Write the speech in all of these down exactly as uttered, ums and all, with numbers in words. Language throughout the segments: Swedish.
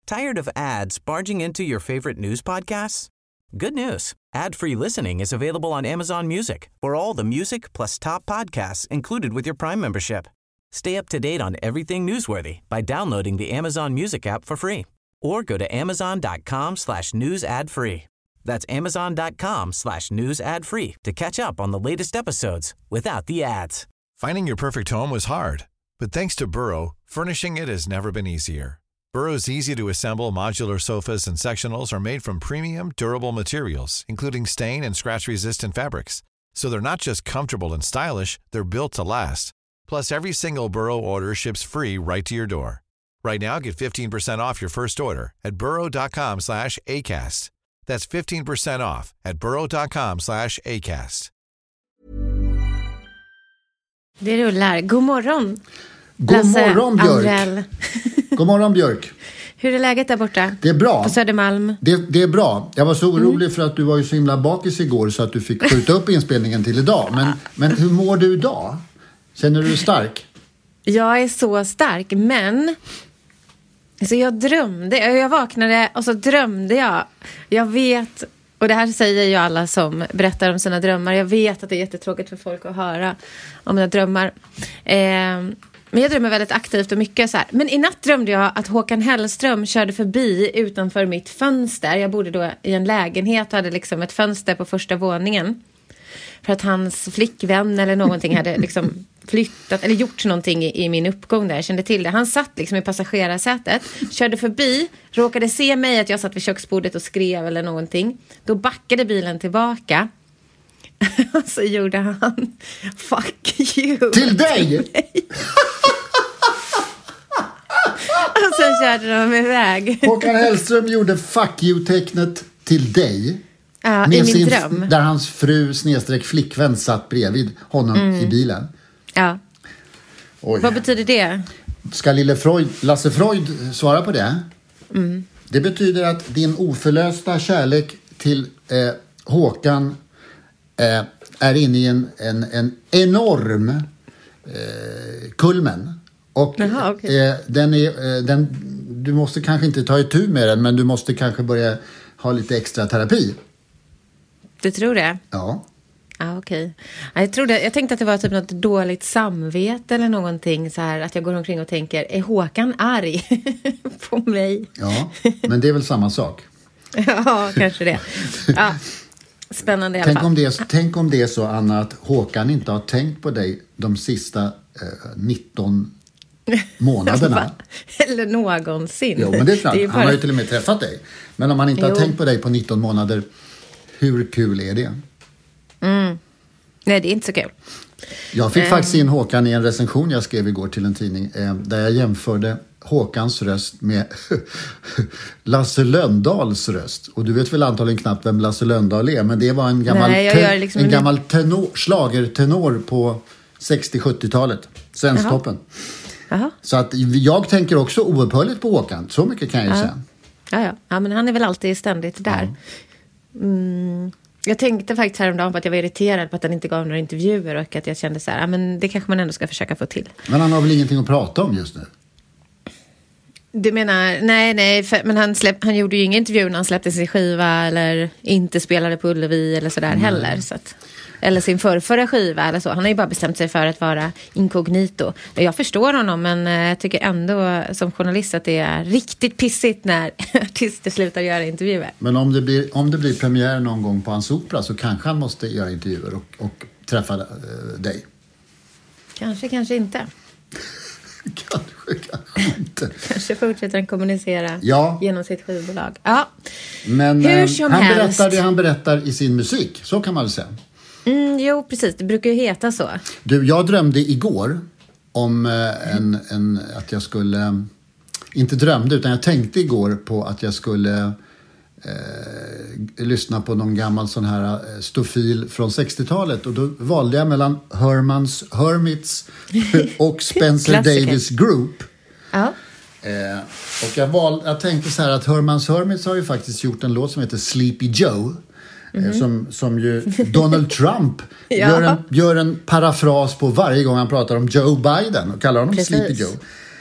Tired of ads barging into your favorite news podcasts? Good news. Ad-free listening is available on Amazon Music for all the music plus top podcasts included with your Prime membership. Stay up to date on everything newsworthy by downloading the Amazon Music app for free or go to amazon.com slash news ad free. That's amazon.com slash news ad free to catch up on the latest episodes without the ads. Finding your perfect home was hard, but thanks to Burrow, furnishing it has never been easier. Burrow's easy-to-assemble modular sofas and sectionals are made from premium, durable materials, including stain and scratch-resistant fabrics. So they're not just comfortable and stylish, they're built to last. Plus, every single Burrow order ships free right to your door. Right now, get fifteen percent off your first order at burrow.com slash ACAST. That's fifteen percent off at burrow.com slash ACAST. Det rullar. God morgon. God Lasse, morgon, Björk. Andrell. God morgon, Björk. Hur är läget där borta? Det är bra. På Södermalm? Det, det är bra. Jag var så orolig mm. för att du var ju så himla bakis igår så att du fick skjuta upp inspelningen till idag. Men, men hur mår du idag? Känner du dig stark? Jag är så stark, men... Alltså jag drömde, jag vaknade och så drömde jag. Jag vet, och det här säger ju alla som berättar om sina drömmar. Jag vet att det är jättetråkigt för folk att höra om mina drömmar. Eh, men jag drömmer väldigt aktivt och mycket så här. Men i natt drömde jag att Håkan Hellström körde förbi utanför mitt fönster. Jag bodde då i en lägenhet och hade liksom ett fönster på första våningen. För att hans flickvän eller någonting hade liksom flyttat eller gjort någonting i, i min uppgång där. Jag kände till det. Han satt liksom i passagerarsätet, körde förbi, råkade se mig att jag satt vid köksbordet och skrev eller någonting. Då backade bilen tillbaka. Och så gjorde han fuck you. Till dig? Och sen körde de iväg. Håkan Hellström gjorde fuck you-tecknet till dig. Ja, i min sin, dröm. Där hans fru snedstreck flickvän satt bredvid honom mm. i bilen. Ja. Oj. Vad betyder det? Ska lille Freud, Lasse Freud svara på det? Mm. Det betyder att din oförlösta kärlek till eh, Håkan eh, är inne i en, en, en enorm eh, kulmen. Och Jaha, okay. eh, den är, eh, den, du måste kanske inte ta itu med den, men du måste kanske börja ha lite extra terapi. Du tror det? Ja. Ja, okej. Jag trodde, jag tänkte att det var typ något dåligt samvete eller någonting så här, att jag går omkring och tänker, är Håkan arg på mig? Ja, men det är väl samma sak. Ja, kanske det. Ja, spännande i alla tänk fall. Om det är, tänk om det är så, Anna, att Håkan inte har tänkt på dig de sista eh, nitton månaderna. Eller någonsin. Jo, men det är klart. Det är bara... Han har ju till och med träffat dig. Men om han inte jo. har tänkt på dig på nitton månader, hur kul är det? Mm. Nej, det är inte så kul. Jag fick um... faktiskt in Håkan i en recension jag skrev igår till en tidning eh, där jag jämförde Håkans röst med Lasse Lönndahls röst. Och du vet väl antagligen knappt vem Lasse Lönndal är, men det var en gammal, Nej, te- liksom en en... gammal tenor, schlagertenor på sextio-sjuttiotalet. Svensktoppen. Jaha. Så att jag tänker också oupphörligt på Håkan. Så mycket kan jag ju ja. säga. Ja, ja. Ja, men han är väl alltid ständigt där. Ja. Mm. Jag tänkte faktiskt häromdagen på att jag var irriterad på att han inte gav några intervjuer och att jag kände så här, ja, men det kanske man ändå ska försöka få till. Men han har väl ingenting att prata om just nu? Du menar, nej, nej, för, men han, släpp, han gjorde ju ingen intervju när han släppte sin skiva eller inte spelade på Ullevi eller sådär mm. heller. Så att, eller sin förrförra skiva eller så. Han har ju bara bestämt sig för att vara inkognito. Jag förstår honom, men jag tycker ändå som journalist att det är riktigt pissigt när artister slutar göra intervjuer. Men om det blir, om det blir premiär någon gång på hans opera så kanske han måste göra intervjuer och, och träffa äh, dig. Kanske, kanske inte. kanske, kanske inte. Kanske fortsätter han kommunicera ja. genom sitt skivbolag. Ja, men hur som han helst. berättar det han berättar i sin musik. Så kan man väl säga. Mm, jo, precis. Det brukar ju heta så. Du, jag drömde igår om eh, en, en, att jag skulle... Inte drömde, utan jag tänkte igår på att jag skulle eh, lyssna på någon gammal sån här eh, stofil från sextiotalet. Och då valde jag mellan Hermans Hermits och Spencer Davis Group. Ja. Eh, och jag, val, jag tänkte så här att Hermans Hermits har ju faktiskt gjort en låt som heter Sleepy Joe. Mm-hmm. Som, som ju Donald Trump ja. gör, en, gör en parafras på varje gång han pratar om Joe Biden och kallar honom Precis. Sleepy Joe.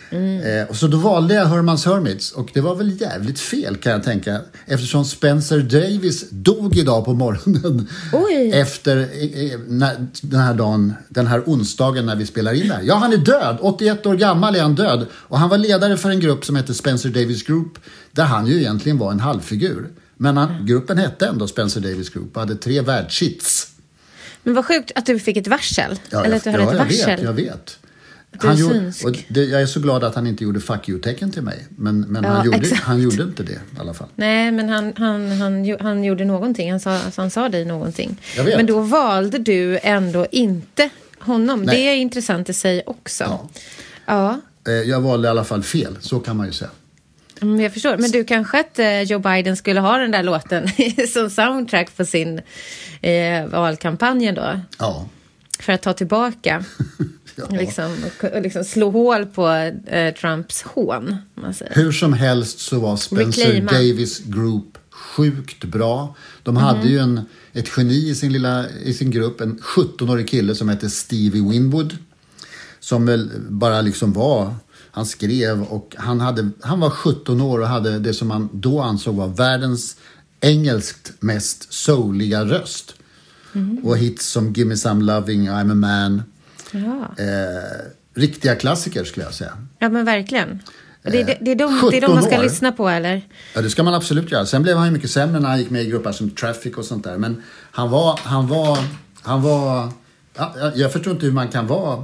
Mm. Eh, och så då valde jag Herman's Hermits. Och det var väl jävligt fel kan jag tänka. Eftersom Spencer Davis dog idag på morgonen. Oj. Efter eh, när, den här dagen, den här onsdagen när vi spelar in där. Ja, han är död. åttioett år gammal är han död. Och han var ledare för en grupp som heter Spencer Davis Group. Där han ju egentligen var en halvfigur. Men han, mm. gruppen hette ändå Spencer Davis Group och hade tre världshits. Men vad sjukt att du fick ett varsel. Ja, Eller att du ja, hade ett jag varsel. vet, jag vet. Du är Han gjorde, synsk. och det, jag är så glad att han inte gjorde fuck you-tecken till mig. Men, men Ja, han, gjorde, exakt. han gjorde inte det i alla fall. Nej, men han, han, han, han gjorde någonting. Han sa, alltså han sa dig någonting. Jag vet. Men då valde du ändå inte honom. Nej. Det är intressant i sig också. Ja. Ja. Eh, Jag valde i alla fall fel, så kan man ju säga. Mm, jag förstår. Men du kanske att eh, Joe Biden skulle ha den där låten som soundtrack på sin eh, valkampanj då? Ja. För att ta tillbaka. Ja. Liksom, och, och liksom slå hål på eh, Trumps hån. Man säger. Hur som helst så var Spencer Reclaima. Davis Group sjukt bra. De hade Mm. ju en, ett geni i sin, lilla, i sin grupp, en sjuttonårig kille som hette Stevie Winwood. Som väl bara liksom var, han skrev och han, hade, han var sjutton år och hade det som man då ansåg var världens engelskt mest souliga röst. Mm. Och hits som Give Me Some Loving, I'm a Man. Ja. Eh, riktiga klassiker skulle jag säga. Ja, men verkligen. Det, det, det, är de, det är de sjutton man ska år. lyssna på, eller? Ja, det ska man absolut göra. Sen blev han ju mycket sämre när han gick med i grupper som Traffic och sånt där. Men han var, han var, han var, ja, jag förstår inte hur man kan vara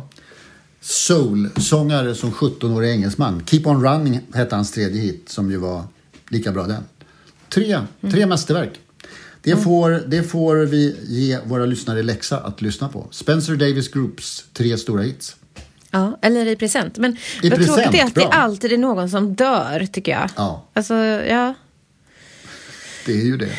soul-sångare som sjutton-årig engelsman. Keep on Running hette hans tredje hit som ju var lika bra den. Tre, tre mm. mästerverk. Det, mm. får, det får vi ge våra lyssnare läxa att lyssna på. Spencer Davis Groups tre stora hits. Ja, eller i present. Men I vad present, tråkigt är att bra. det alltid är någon som dör, tycker jag. Ja. Alltså, ja. Det är ju det.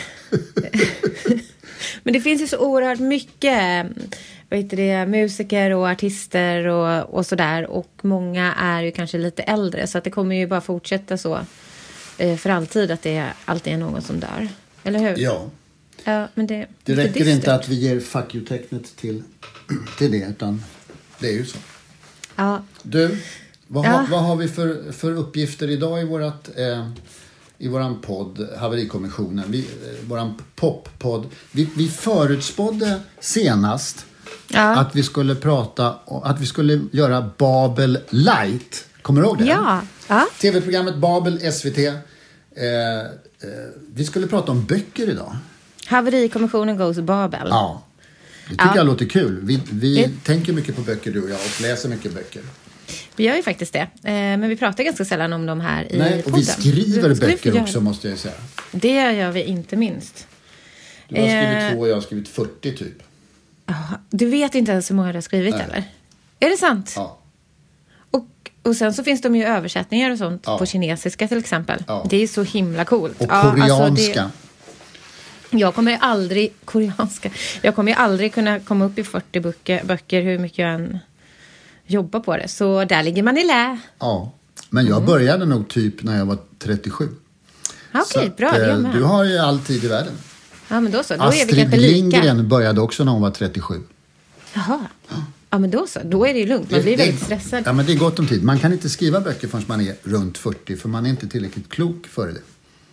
Men det finns ju så oerhört mycket, vad heter det, musiker och artister och, och sådär. Och många är ju kanske lite äldre. Så att det kommer ju bara fortsätta så eh, för alltid att det alltid är någon som dör. Eller hur? Ja. Ja, men det, Det det räcker inte att vi ger fuck you-tecknet till, till det, utan det är ju så. Ja. Du, vad, Ja. har, vad har vi för, för uppgifter idag i vårat, eh, i våran podd, Haverikommissionen, vi, eh, våran poppodd. Vi, vi förutspådde senast Ja. att vi skulle prata, att vi skulle göra Babel Light. Kommer du ihåg det? Ja. Ja. T V-programmet Babel, S V T. Eh, eh, vi skulle prata om böcker idag. Haverikommissionen goes Babel. Ja, det tycker Ja. jag låter kul. Vi, vi Det- tänker mycket på böcker du och jag och läser mycket böcker. Vi gör ju faktiskt det. Eh, men vi pratar ganska sällan om de här i Nej, och podden. vi skriver Det ska vi få böcker göra. också, måste jag säga. Det gör vi inte minst. Du har skrivit Eh. två och jag har skrivit fyrtio typ. Ja, du vet inte ens hur många du har skrivit, Nej. eller? Är det sant? Ja. Och, och sen så finns de ju översättningar och sånt Ja. på kinesiska till exempel. Ja. Det är så himla coolt. Och Ja, alltså koreanska. det, jag kommer ju aldrig, koreanska, jag kommer ju aldrig kunna komma upp i fyrtio böcker, böcker hur mycket jag än jobbar på det. Så där ligger man i lä. Ja, men jag började nog typ när jag var trettiosju. Ja, Så Okej, att, bra. eh, Jag med. du har ju all tid i världen. Ja, men då så. Då är vi Astrid kanske lika. Lindgren började också när hon var trettiosju. Jaha. Ja, men då så. Då är det ju lugnt. Man blir väldigt stressad. Ja, men det är gott om tid. Man kan inte skriva böcker förrän man är runt fyrtio, för man är inte tillräckligt klok före det.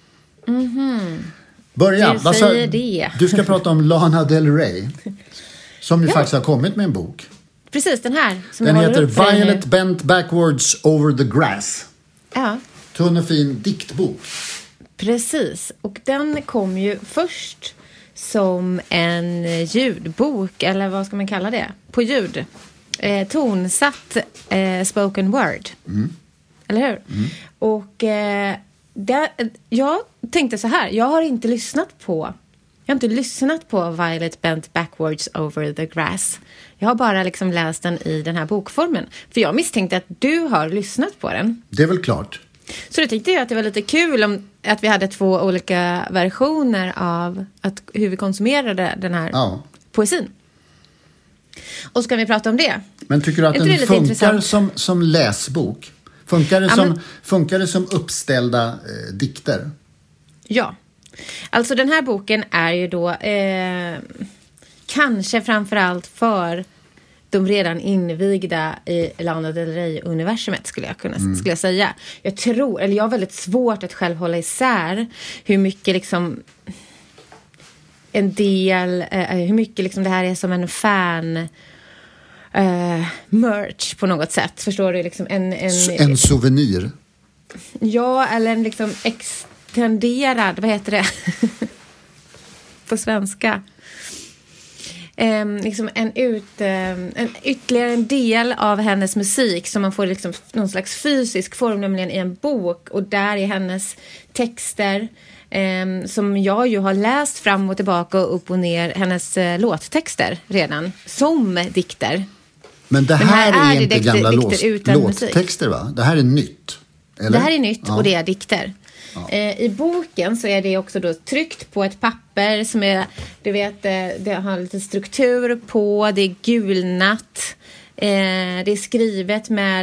Mhm. Börja. Du Vad sa- säger det. Du ska prata om Lana Del Rey. Som ju Ja. faktiskt har kommit med en bok. Precis, den här. Som Den jag håller heter upp för dig nu. Violet Bent Backwards Over the Grass. Ja, Tunn och fin diktbok. precis. Och den kom ju först som en ljudbok, eller vad ska man kalla det? På ljud. Eh, tonsatt eh, spoken word. Mm. Eller hur? Och eh, där, jag tänkte så här, jag har inte lyssnat på jag har inte lyssnat på Violet Bent Backwards Over the Grass. Jag har bara liksom läst den i den här bokformen. För jag misstänkte att du har lyssnat på den. Det är väl klart. Så då tyckte jag att det var lite kul om att vi hade två olika versioner av att, hur vi konsumerade den här Ja. poesin. Och så kan vi prata om det. Men tycker du att Är inte det den lite funkar intressant? som, som läsbok? Funkar det, Ja, som, men- funkar det som uppställda eh, dikter? Ja. Alltså den här boken är ju då eh, kanske framförallt för de redan invigda i Lana Del Rey-universumet skulle jag kunna mm. skulle jag säga. Jag tror, eller jag har väldigt svårt att själv hålla isär hur mycket liksom en del, eh, hur mycket liksom det här är som en fan eh, merch på något sätt. Förstår du? Liksom en, en, en souvenir. Ja, eller en liksom extenderad, vad heter det på svenska? Um, liksom en, ut, um, en ytterligare en del av hennes musik som man får liksom någon slags fysisk form, nämligen i en bok, och där är hennes texter um, som jag ju har läst fram och tillbaka och upp och ner, hennes uh, låttexter redan som dikter. Men det här, Men här är, är inte dikter, gamla dikter låt, låttexter, va? Det här är nytt, eller? Det här är nytt, ja. Och det är dikter. Ja. I boken så är det också då tryckt på ett papper som är, du vet, det har lite struktur på, det är gulnat, det är skrivet med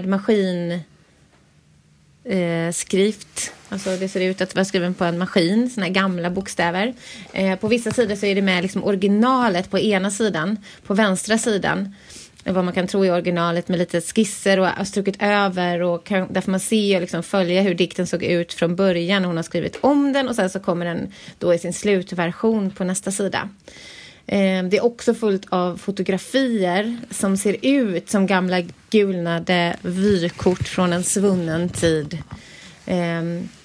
maskinskrift, alltså det ser ut att vara skriven på en maskin, såna här gamla bokstäver. På vissa sidor så är det med liksom originalet på ena sidan, på vänstra sidan vad man kan tro i originalet, med lite skisser och har strukit över, och kan, där får man se och liksom följa hur dikten såg ut från början. Hon har skrivit om den och sen så kommer den då i sin slutversion på nästa sida. Eh, det är också fullt av fotografier som ser ut som gamla gulnade vykort från en svunnen tid. Eh,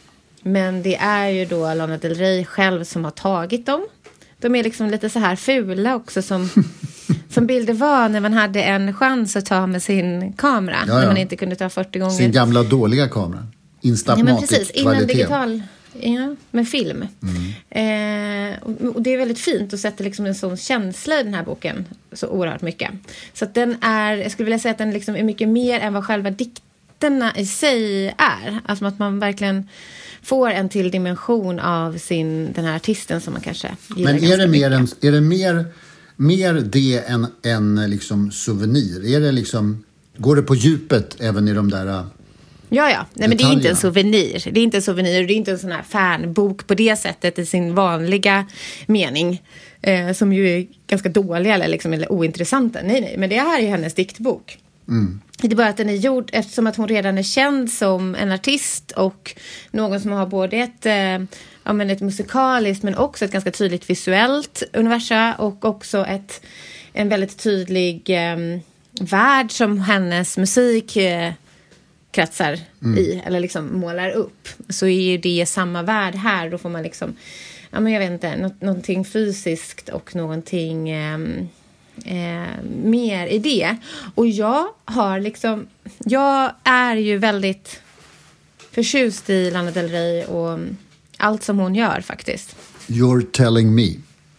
men det är ju då Lana Del Rey själv som har tagit dem. De är liksom lite så här fula också, som, som bilder var när man hade en chans att ta med sin kamera. Ja, ja. När man inte kunde ta fyrtio gånger. Sin gamla dåliga kamera. Instamatic ja, men precis, innan digital, ja, med film. Mm. Eh, och, och det är väldigt fint att sätta liksom en sån känsla i den här boken så oerhört mycket. Så att den är, jag skulle vilja säga att den liksom är mycket mer än vad själva dikterna i sig är. Alltså att man verkligen får en till dimension av sin, den här artisten som man kanske gillar. Men är det mer, en, är det mer, mer det än, än liksom souvenir? Är det liksom, går det på djupet även i de där Ja, ja. Nej, men det är inte en souvenir. Det är inte en souvenir. Det är inte en sån här fanbok på det sättet i sin vanliga mening. Eh, som ju är ganska dåliga eller, liksom, eller ointressanta. Nej, nej. Men det här är hennes diktbok. Mm. Det är bara att den är gjord eftersom att hon redan är känd som en artist och någon som har både ett, eh, ja, men ett musikaliskt men också ett ganska tydligt visuellt universum och också ett, en väldigt tydlig eh, värld som hennes musik eh, kratsar mm. i eller liksom målar upp. Så är ju det samma värld här. Då får man liksom, ja men jag vet inte, nå- någonting fysiskt och någonting eh, eh, mer i det. Och jag har liksom, jag är ju väldigt förtjust i Lana Del Rey och allt som hon gör faktiskt. You're telling me.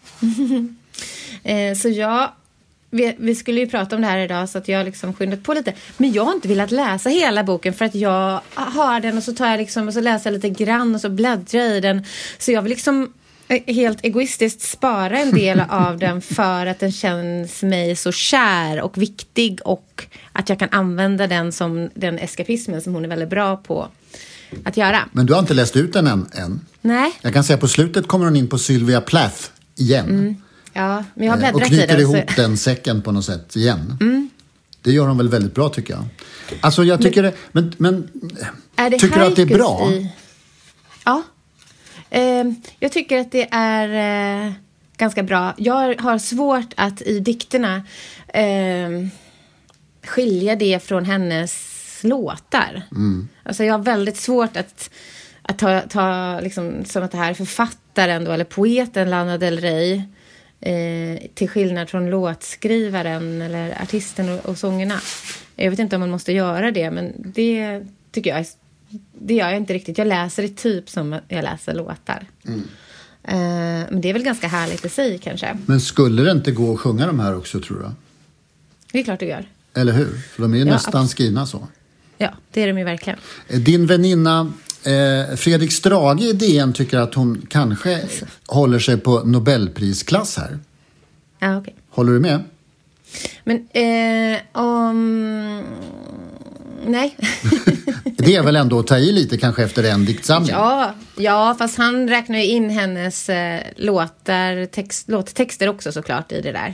eh, så jag Vi, vi skulle ju prata om det här idag så att jag har liksom skyndat på lite. Men jag har inte velat läsa hela boken för att jag har den och så tar jag liksom och så läser jag lite grann och så bläddrar jag i den. Så jag vill liksom helt egoistiskt spara en del av den för att den känns mig så kär och viktig och att jag kan använda den som den eskapismen som hon är väldigt bra på att göra. Men du har inte läst ut den än? än. Nej. Jag kan säga på slutet kommer hon in på Sylvia Plath igen. Mm. Ja, men jag har bläddrat och knyter i ihop så... den säcken på något sätt igen. Mm. Det gör de väl väldigt bra tycker jag. Alltså jag tycker men, det, men, men är det tycker du att det är bra? I... Ja. Eh, jag tycker att det är eh, ganska bra. Jag har svårt att i dikterna eh, skilja det från hennes låtar. Mm. Alltså jag har väldigt svårt att att ta, ta liksom, som att det här är författaren då, eller poeten Lana Del Rey. Eh, till skillnad från låtskrivaren eller artisten och, och sångerna. Jag vet inte om man måste göra det, men det tycker jag det gör jag inte riktigt. Jag läser det typ som jag läser låtar. Mm. Eh, men det är väl ganska härligt i sig kanske. Men skulle det inte gå att sjunga de här också tror du? Det är klart det gör. Eller hur? För de är ju ja, nästan absolut. Skrivna så. Ja, det är de ju verkligen. Din väninna Eh, Fredrik Strage i D N tycker att hon kanske alltså. håller sig på Nobelprisklass här. Ja, okej. Håller du med? Men eh, om... Nej. Det är väl ändå att ta i lite kanske efter en diktsamling. Ja, ja, fast han räknar ju in hennes eh, låtar, text, låttexter också såklart i det där.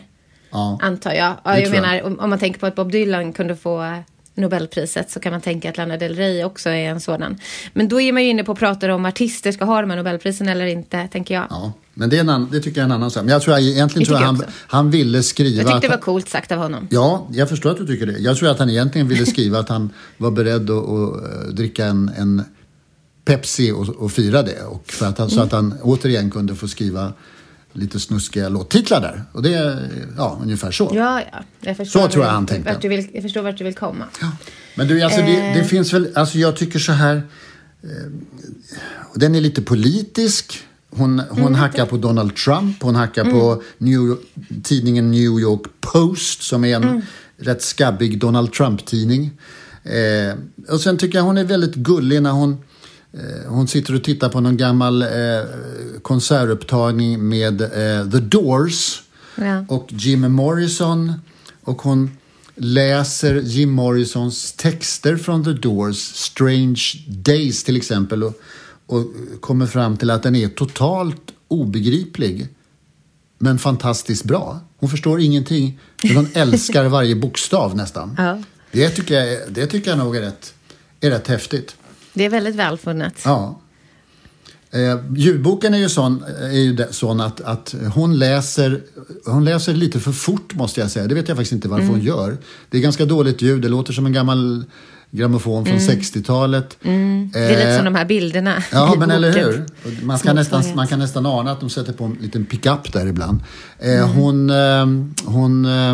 ja. antar jag. Ja, jag menar, jag. Om, om man tänker på att Bob Dylan kunde få Nobelpriset så kan man tänka att Lana Del Rey också är en sådan. Men då är man ju inne på att prata om artister ska ha de här Nobelprisen eller inte, tänker jag. Ja, men det, är en annan, det tycker jag är en annan sak. Men jag tror jag, egentligen tror jag han, han ville skriva... Jag tyckte det var coolt sagt av honom. Ja, jag förstår att du tycker det. Jag tror att han egentligen ville skriva att han var beredd att, att dricka en, en Pepsi och, och fira det. Och för att han, mm. Så att han återigen kunde få skriva lite snuskiga låttitlar där. Och det är ja, ungefär så. Ja, ja. Jag förstår så tror jag han tänkte. Vart du vill, jag förstår vart du vill komma. Ja. Men du, alltså, eh. det, det finns väl... Alltså jag tycker så här... Eh, den är lite politisk. Hon, hon mm, hackar på Donald Trump. Hon hackar mm. på New York, tidningen New York Post som är en mm. rätt skabbig Donald Trump-tidning. Eh, och sen tycker jag hon är väldigt gullig när hon... Hon sitter och tittar på någon gammal eh, konsertupptagning med eh, The Doors ja. och Jim Morrison. Och hon läser Jim Morrisons texter från The Doors, Strange Days till exempel. Och, och kommer fram till att den är totalt obegriplig. Men fantastiskt bra. Hon förstår ingenting, men hon älskar varje bokstav nästan. Ja. Det, tycker jag, det tycker jag nog är rätt, är rätt häftigt. Det är väldigt välfunnet. Ja. Eh, ljudboken är ju sån, är ju sån att, att hon läser hon läser lite för fort måste jag säga. Det vet jag faktiskt inte varför mm. hon gör. Det är ganska dåligt ljud. Det låter som en gammal grammofon från mm. sextiotalet. Mm. Det är lite som de här bilderna. Ja, men eller hur? Man kan, nästan, man kan nästan ana att de sätter på en liten pickup där ibland. Eh, mm. Hon... Eh, hon eh,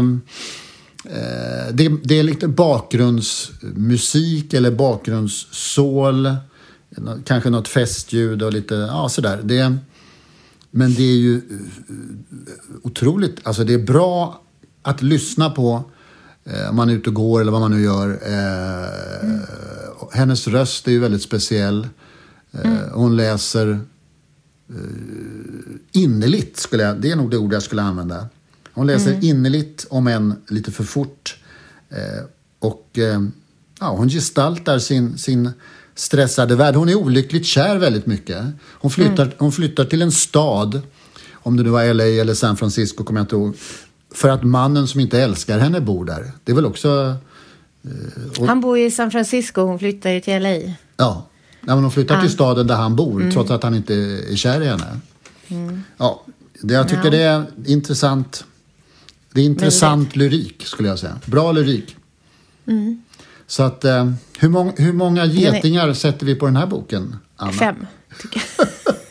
Det, det är lite bakgrundsmusik eller bakgrundssål, kanske något festljud och lite, ja sådär. Det, men det är ju otroligt, alltså det är bra att lyssna på eh, om man är ute och går eller vad man nu gör. Eh, mm. Hennes röst är ju väldigt speciell. Eh, mm. Hon läser eh, innerligt, skulle jag, det är nog det ord jag skulle använda. Hon läser mm. innerligt, om än lite för fort. Eh, och eh, ja, hon gestaltar sin, sin stressade värld. Hon är olyckligt kär väldigt mycket. Hon flyttar, mm. hon flyttar till en stad, om det nu var L A eller San Francisco, kommer jag inte ihåg. För att mannen som inte älskar henne bor där. Det är väl också... Eh, och, han bor i San Francisco, hon flyttar ju till L A. Ja, ja men hon flyttar ah. till staden där han bor, mm. trots att han inte är kär i henne. Mm. Ja, det, jag tycker ja. det är intressant... Det är intressant lyrik, skulle jag säga. Bra lyrik. Mm. Så att, eh, hur, mång, hur många getingar är... sätter vi på den här boken, Anna? Fem, tycker jag.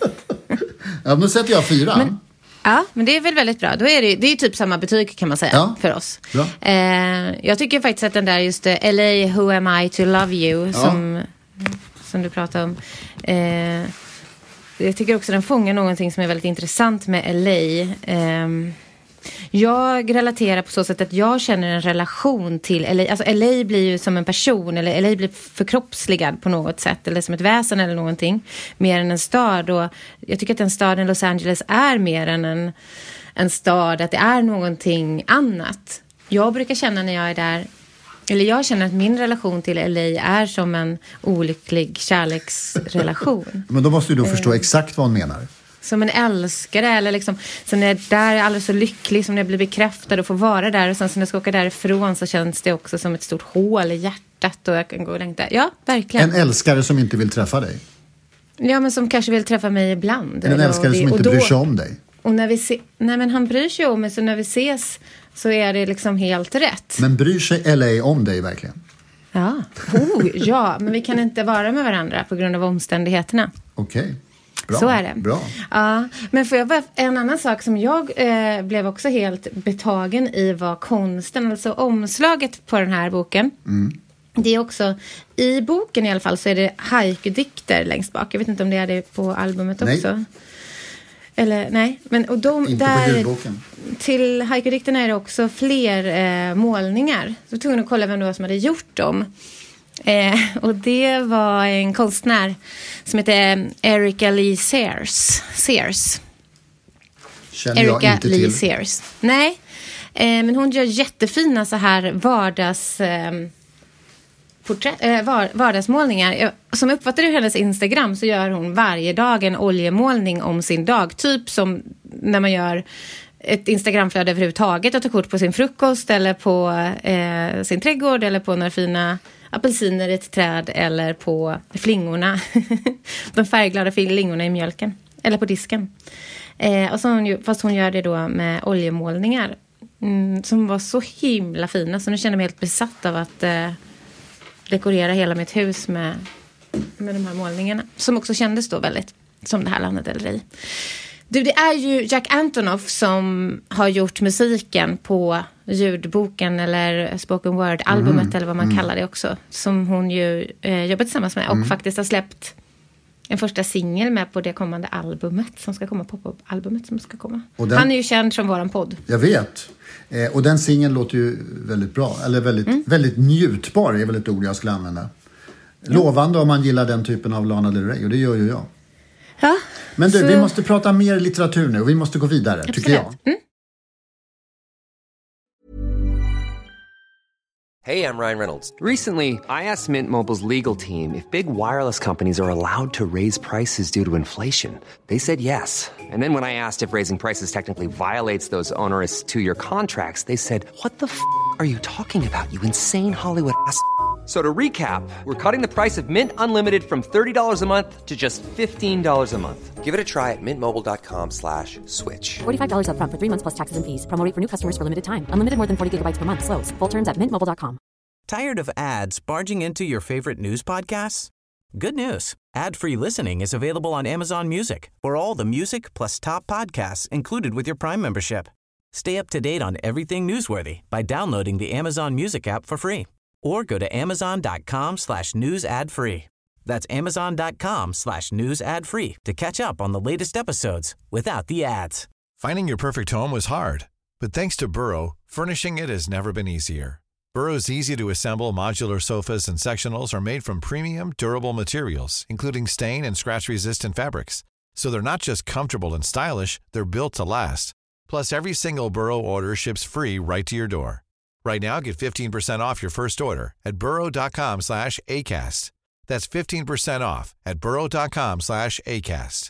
Ja, nu sätter jag fyra. Men, ja, men det är väl väldigt bra. Då är det, det är ju typ samma betyg, kan man säga, ja. för oss. Eh, jag tycker faktiskt att den där just L A, Who Am I To Love You, ja. som, som du pratade om. Eh, jag tycker också den fångar någonting som är väldigt intressant med L A. Eh, Jag relaterar på så sätt att jag känner en relation till L A. Alltså L A blir ju som en person, eller L A blir förkroppsligad på något sätt, eller som ett väsen eller någonting, mer än en stad. Och jag tycker att en stad i Los Angeles är mer än en, en stad, att det är någonting annat. Jag brukar känna när jag är där, eller jag känner att min relation till L A är som en olycklig kärleksrelation. Men då måste du då förstå exakt vad hon menar. Som en älskare, eller liksom, så när jag är där är jag alldeles så lycklig, som när jag blir bekräftad och får vara där, och sen så när jag ska åka därifrån så känns det också som ett stort hål i hjärtat och jag kan gå och längta. Ja, verkligen. En älskare som inte vill träffa dig. Ja, men som kanske vill träffa mig ibland. En älskare det, som inte då, bryr sig om dig. Och när vi se, nej men han bryr sig om mig, så när vi ses så är det liksom helt rätt. Men bryr sig L A om dig verkligen? Ja, oh, ja, men vi kan inte vara med varandra på grund av omständigheterna. Okej. Okay. Bra, så är det. Bra. Ja, men får jag bara, en annan sak som jag eh, blev också helt betagen i var konsten, alltså omslaget på den här boken. Mm. Det är också, i boken i alla fall så är det haiku-dikter längst bak. Jag vet inte om det är det på albumet nej. också. Eller nej, men och de inte där på ljudboken. Till haiku-dikterna är det också fler eh, målningar. Så jag tog att kolla vem det var som hade gjort dem. Eh, och det var en konstnär som heter Erica Lee Sears. Sears. Känner jag Erica inte Lee till. Sears. Nej, eh, men hon gör jättefina så här vardags eh, porträtt, eh, var, vardagsmålningar. Jag, som jag uppfattar hennes Instagram så gör hon varje dag en oljemålning om sin dag. Typ som när man gör ett Instagramflöde överhuvudtaget och ta kort på sin frukost eller på eh, sin trädgård eller på några fina apelsiner i ett träd eller på flingorna, de färgglada flingorna i mjölken eller på disken. Eh, och så hon, fast hon gör det då med oljemålningar mm, som var så himla fina, så nu kände jag mig helt besatt av att eh, dekorera hela mitt hus med, med de här målningarna, som också kändes då väldigt som det här Lana Del Rey. Du, det är ju Jack Antonoff som har gjort musiken på ljudboken eller spoken word-albumet mm, eller vad man mm. kallar det också. Som hon ju eh, jobbar tillsammans med och mm. faktiskt har släppt en första singel med på det kommande albumet som ska komma, pop-up-albumet som ska komma. Den, han är ju känd från våran podd. Jag vet. Eh, och den singeln låter ju väldigt bra. Eller väldigt, mm. väldigt njutbar är väl ett ord jag skulle använda. Lovande om man gillar den typen av Lana Del Rey, och det gör ju jag. Ja, men du, så... vi måste prata mer litteratur nu och vi måste gå vidare, Absolut. tycker jag. Mm. Hey, I'm Ryan Reynolds. Recently, I asked Mint Mobile's legal team if big wireless companies are allowed to raise prices due to inflation. They said yes. And then when I asked if raising prices technically violates those onerous two-year contracts, they said, what the f*** are you talking about, you insane Hollywood ass? So to recap, we're cutting the price of Mint Unlimited from thirty dollars a month to just fifteen dollars a month. Give it a try at mintmobile.com slash switch. forty-five dollars up front for three months plus taxes and fees. Promo rate for new customers for limited time. Unlimited more than forty gigabytes per month. Slows full terms at mint mobile dot com. Tired of ads barging into your favorite news podcasts? Good news. Ad-free listening is available on Amazon Music for all the music plus top podcasts included with your Prime membership. Stay up to date on everything newsworthy by downloading the Amazon Music app for free. Or go to amazon.com slash news ad free. That's amazon.com slash news ad free to catch up on the latest episodes without the ads. Finding your perfect home was hard, but thanks to Burrow, furnishing it has never been easier. Burrow's easy-to-assemble modular sofas and sectionals are made from premium, durable materials, including stain and scratch-resistant fabrics. So they're not just comfortable and stylish, they're built to last. Plus, every single Burrow order ships free right to your door. Right now, get fifteen percent off your first order at burrow.com slash ACAST. That's fifteen percent off at burrow.com slash ACAST.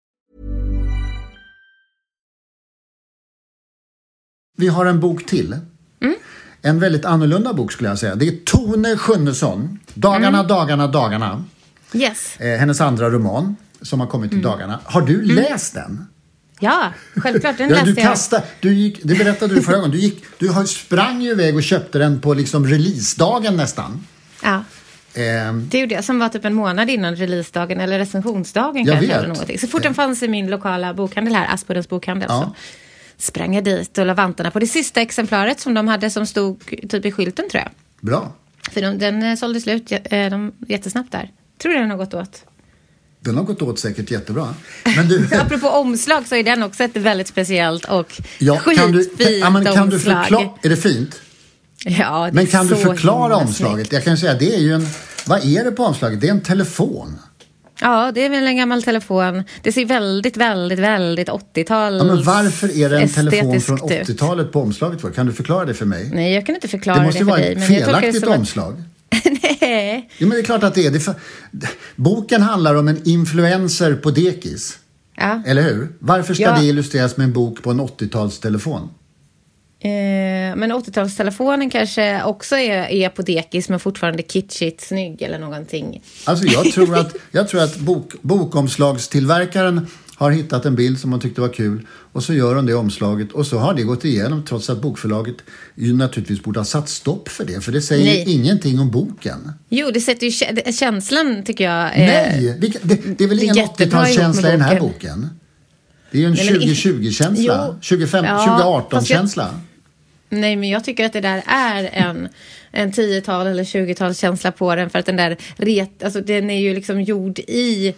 Vi har en bok till. Mm. En väldigt annorlunda bok skulle jag säga. Det är Tone Schunnesson. Dagarna, mm. dagarna, dagarna. Yes. Eh, hennes andra roman som har kommit i mm. dagarna. Har du mm. läst den? Ja, självklart. Den ja, läste du kastade, jag. Du gick, det berättade du förra gången. Du, gick, du sprang ju iväg och köpte den på liksom releasedagen nästan. Ja. Eh, det gjorde jag, som var typ en månad innan releasedagen eller recensionsdagen kanske. Eller någonting. Så fort den fanns i min lokala bokhandel här, Aspudens bokhandel, ja. så sprang jag dit och la vantarna på det sista exemplaret som de hade som stod typ i skylten, tror jag. Bra. För de, den sålde slut de, jättesnabbt där. Tror du den har gått åt? Den har gått åt säkert jättebra. Men du... Apropå omslag så är den också ett väldigt speciellt och ja, skitfint kan du, ja, men kan omslag. Du förklara, är det fint? Ja, det men kan är du så förklara omslaget? Jag kan säga, det är ju en... Vad är det på omslaget? Det är en telefon. Ja, det är väl en gammal telefon. Det ser väldigt, väldigt, väldigt åttiotal. Ja, men varför är det en telefon från åttiotalet på omslaget för? Kan du förklara det för mig? Nej, jag kan inte förklara det, det för dig. Det måste ju vara ett felaktigt omslag. Att... Nej. Ja, men det är klart att det är. Det är för... Boken handlar om en influencer på dekis. Ja. Eller hur? Varför ska ja. det illustreras med en bok på en åttiotalstelefon? Eh, men åttiotalstelefonen kanske också är, är på dekis men fortfarande kitschigt snygg eller någonting. Alltså jag tror att, jag tror att bok, bokomslagstillverkaren har hittat en bild som man tyckte var kul och så gör de det omslaget och så har det gått igenom trots att bokförlaget ju naturligtvis borde ha satt stopp för det, för det säger Nej. ingenting om boken. Jo, det sätter ju känslan, tycker jag. Nej, det, det, det är väl det ingen åttiotalskänsla i den här boken. Det är ju en tjugo tjugo-känsla, tjugofem, ja, tjugoarton-känsla. Nej, men jag tycker att det där är en, en tiotal eller tjugotal känsla på den, för att den där ret, alltså den är ju liksom gjord i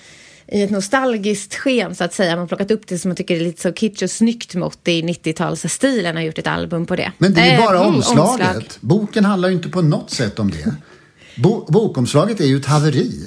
i ett nostalgiskt sken, så att säga. Man har plockat upp det som man tycker är lite så kitsch och snyggt mått i nittiotalsstilen, har gjort ett album på det. Men det är bara äh, omslaget. Omslag. Boken handlar ju inte på något sätt om det. Bo- bokomslaget är ju ett haveri.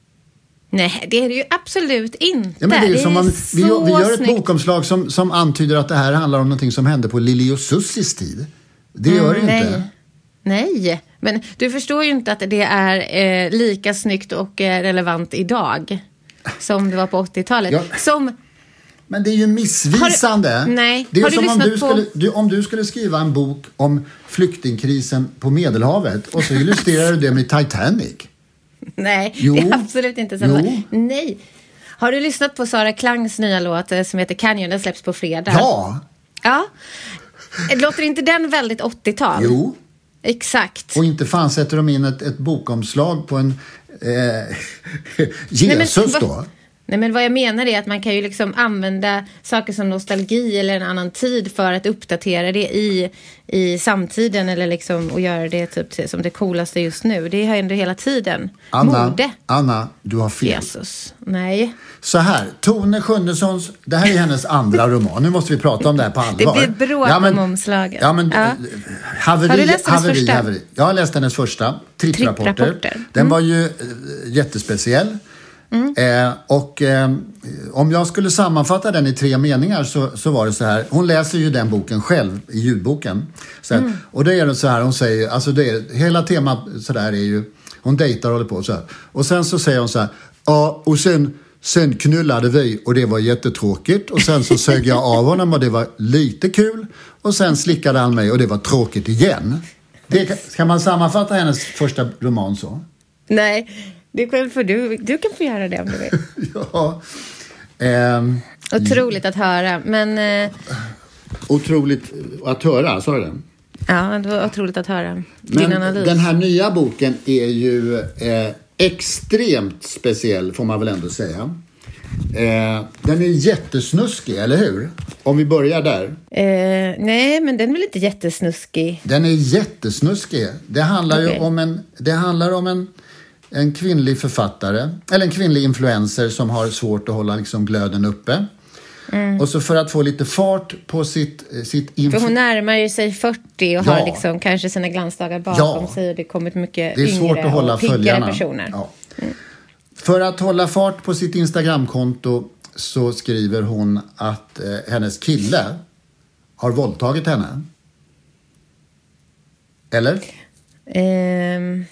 Nej, det är det ju absolut inte. Ja, men det är ju det som är man, vi, vi gör ett snyggt. bokomslag som, som antyder att det här handlar om någonting som hände på Lili och Sussis tid. Det mm, gör det nej. inte. Nej, men du förstår ju inte att det är eh, lika snyggt och eh, relevant idag som det var på åttiotalet. Ja. Som, Men det är ju missvisande. Du, nej. Det är har som du om du, på... skulle, du, om du skulle skriva en bok om flyktingkrisen på Medelhavet och så illustrerar du det med Titanic. Nej, jo. det är absolut inte så. Jo. Nej. Har du lyssnat på Sara Klangs nya låt som heter Canyon? Den släpps på fredag. Ja. Ja. Låter inte den väldigt åttiotal? Jo. Exakt. Och inte fan sätter de in ett, ett bokomslag på en eh, Jesus Nej, men, då. Va, nej men vad jag menar är att man kan ju liksom använda saker som nostalgi eller en annan tid för att uppdatera det i, i samtiden eller liksom och göra det typ som det coolaste just nu. Det händer hela tiden. Anna, Mode. Anna, du har fel. Jesus. Nej. Så här, Tone Schunnessons, det här är hennes andra roman. Nu måste vi prata om det här på allvar. Det blir bråk ja, men, om omslagen. Ja, men, ja. Haveri, har du läst hennes haveri, första? Haveri. Jag har läst hennes första, Tripprapporter. Tripprapporter. Mm. Den var ju eh, jättespeciell. Mm. Eh, och eh, om jag skulle sammanfatta den i tre meningar så, så var det så här. Hon läser ju den boken själv i ljudboken. Så här, mm. Och det är det så här, hon säger, alltså det är, hela temat så där är ju, hon dejtar och håller på så här. Och sen så säger hon så här, ja och sen, sen knullade vi och det var jättetråkigt. Och sen så sög jag av honom och det var lite kul. Och sen slickade han mig och det var tråkigt igen. Det, kan man sammanfatta hennes första roman så? Nej, det kan för du, du kan få göra det om du vill. ja. Ehm, otroligt att höra, men... Eh, otroligt att höra, sa du det? Ja, det var otroligt att höra din men analys. Den här nya boken är ju eh, extremt speciell, får man väl ändå säga. Eh, den är jättesnuskig, eller hur? Om vi börjar där. Eh, nej, men den är väl inte jättesnuskig. Den är jättesnuskig. Det handlar okay. ju om en... Det handlar om en... En kvinnlig författare, eller en kvinnlig influencer som har svårt att hålla liksom glöden uppe. Mm. Och så för att få lite fart på sitt... sitt influ- för hon närmar ju sig fyrtio och ja. har liksom kanske sina glansdagar bakom ja. sig. Och det kommit mycket det är svårt yngre att hålla och piggare följarna. personer. Ja. Mm. För att hålla fart på sitt Instagramkonto så skriver hon att eh, hennes kille har våldtagit henne. Eller? Ehm...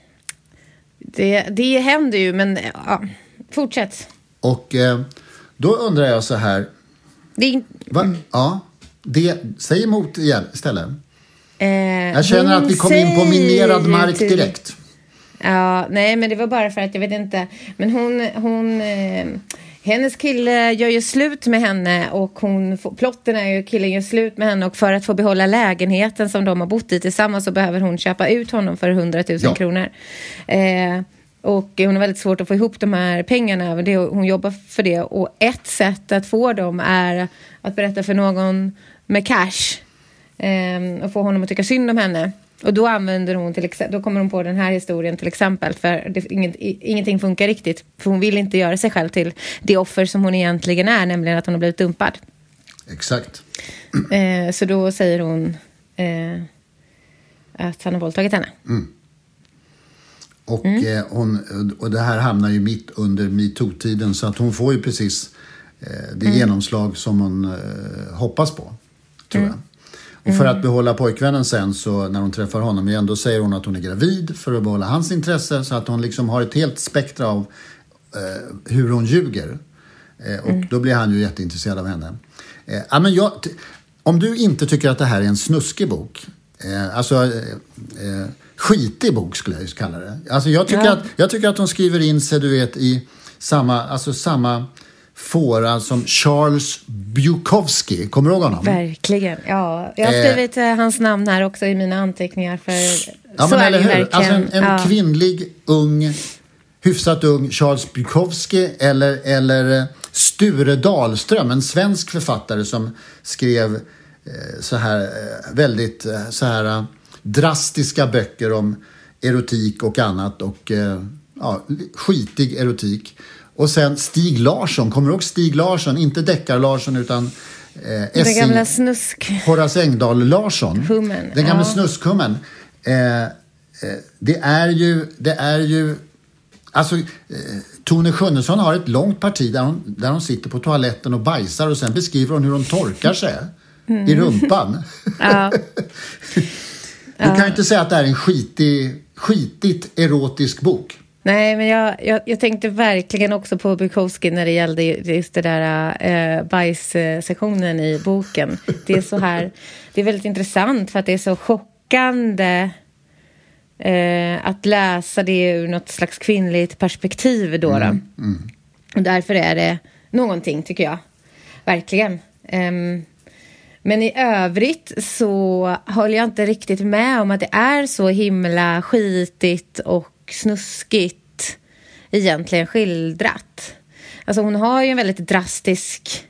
Det, det händer ju, men ja, fortsätt. Och eh, då undrar jag så här. Det är, va? Ja, det, säg emot igen istället. Eh, jag känner att vi kom in på minerad mark till... direkt. Ja, nej, men det var bara för att jag vet inte. Men hon, hon eh, hennes kille gör ju slut med henne och hon, plotten är ju killen gör slut med henne och för att få behålla lägenheten som de har bott i tillsammans så behöver hon köpa ut honom för hundratusen ja. kronor. Eh, och hon har väldigt svårt att få ihop de här pengarna. Det, hon jobbar för det och ett sätt att få dem är att berätta för någon med cash eh, och få honom att tycka synd om henne. Och då använder hon till exempel, då kommer hon på den här historien till exempel för det, inget, ingenting funkar riktigt för hon vill inte göra sig själv till det offer som hon egentligen är, nämligen att hon har blivit dumpad. Exakt. Eh, så då säger hon eh, att han har våldtagit henne. Mm. Och, mm. Eh, hon, och det här hamnar ju mitt under MeToo-tiden så att hon får ju precis eh, det mm. genomslag som hon eh, hoppas på, tror mm. jag. Och för att behålla pojkvännen sen så när hon träffar honom igen då säger hon att hon är gravid för att behålla hans intresse så att hon liksom har ett helt spektra av eh, hur hon ljuger. Eh, och mm. då blir han ju jätteintresserad av henne. Eh, ja, men jag, t- om du inte tycker att det här är en snuskig bok, eh, alltså eh, eh, skitig bok skulle jag kalla det. Alltså jag tycker, ja. att, jag tycker att hon skriver in sig du vet i samma, alltså samma fåra som Charles Bukowski. Kommer du ihåg honom? Verkligen, ja. Jag har skrivit eh, hans namn här också i mina anteckningar. För ja, så men är det eller hur? verkligen. Alltså en, en ja. kvinnlig, ung, hyfsat ung Charles Bukowski eller, eller Sture Dahlström, en svensk författare som skrev eh, så här eh, väldigt eh, så här eh, drastiska böcker om erotik och annat och eh, ja, skitig erotik. Och sen Stig Larsson, kommer du ihåg Stig Larsson? Inte Deckar Larsson utan eh, den Essing, gamla snusk. Horace Engdahl Larsson. Hummen, den gamla ja. snuskhummen. Eh, eh, det är ju, det är ju, alltså eh, Tone Schunnesson har ett långt parti där hon, där hon sitter på toaletten och bajsar och sen beskriver hon hur hon torkar sig mm. i rumpan. Ja. Du kan ju inte säga att det är en skitig, skitigt erotisk bok. Nej, men jag, jag, jag tänkte verkligen också på Bukowski när det gällde just det där eh, bajssektionen i boken. Det är så här, det är väldigt intressant för att det är så chockande eh, att läsa det ur något slags kvinnligt perspektiv då. då. Mm, mm. Och därför är det någonting, tycker jag. Verkligen. Um, men i övrigt så håller jag inte riktigt med om att det är så himla skitigt och snuskigt egentligen skildrat. Alltså hon har ju en väldigt drastisk...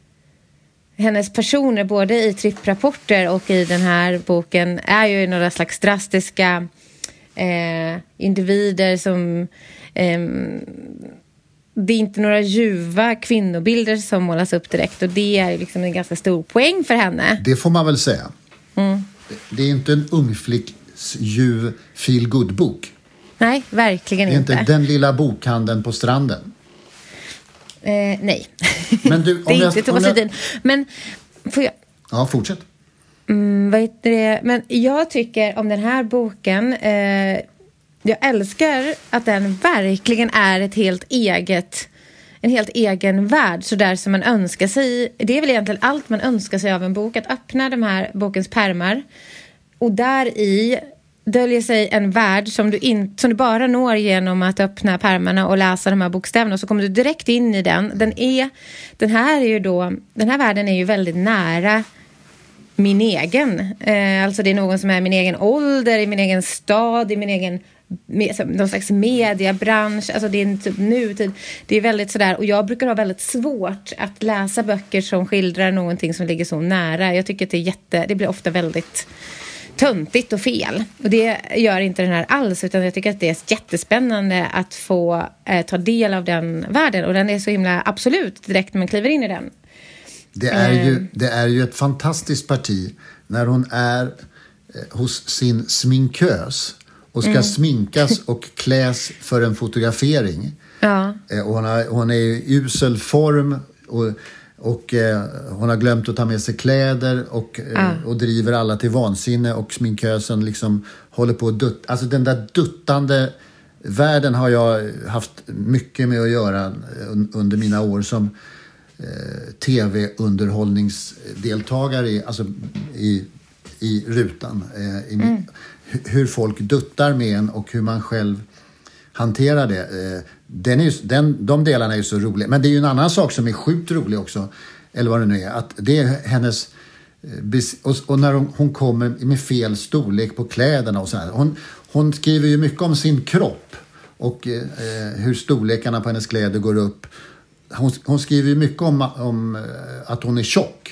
Hennes personer både i tripprapporter och i den här boken är ju några slags drastiska eh, individer som... Eh, det är inte några ljuva kvinnobilder som målas upp direkt. Och det är liksom en ganska stor poäng för henne. Det får man väl säga. Mm. Det är inte en ung flicks ljuv feel-good-bok. Nej, verkligen inte. Det är inte den lilla bokhandeln på stranden. Eh, nej. Men du, om det är jag, inte Thomas jag... Ledin. Men får jag... Ja, fortsätt. Mm, vad heter det? Men jag tycker om den här boken... Eh, jag älskar att den verkligen är ett helt eget... En helt egen värld, så där som man önskar sig. Det är väl egentligen allt man önskar sig av en bok. Att öppna de här bokens pärmar. Och där i döljer sig en värld som du, in, som du bara når genom att öppna pärmarna och läsa de här bokstäverna. Och så kommer du direkt in i den. Den, är, den, här, är ju då, den här världen är ju väldigt nära min egen. Eh, alltså det är någon som är min egen ålder, i min egen stad, i min egen... Med, någon slags mediebransch, alltså det är en typ nutid. Det är väldigt sådär, och jag brukar ha väldigt svårt att läsa böcker som skildrar någonting som ligger så nära. Jag tycker att det är jätte, det blir ofta väldigt töntigt och fel. Och det gör inte den här alls, utan jag tycker att det är jättespännande att få eh, ta del av den världen, och den är så himla absolut direkt när man kliver in i den. Det är ju, det är ju ett fantastiskt parti när hon är eh, hos sin sminkös och ska mm. sminkas och kläs för en fotografering. Ja. Eh, och hon, har, hon är i usel form och, och eh, hon har glömt att ta med sig kläder och, ja. eh, och driver alla till vansinne, och sminkösen liksom håller på att dutta. Alltså den där duttande världen har jag haft mycket med att göra under mina år som eh, tv-underhållningsdeltagare i, alltså i, i rutan. Eh, i, mm. Hur folk duttar med en och hur man själv hanterar det. Den är ju, den, de delarna är ju så roliga. Men det är ju en annan sak som är sjukt rolig också. Eller vad det nu är. Att det är hennes... Och, och när hon, hon kommer med fel storlek på kläderna och så här. Hon, hon skriver ju mycket om sin kropp. Och eh, hur storlekarna på hennes kläder går upp. Hon, hon skriver ju mycket om, om att hon är tjock.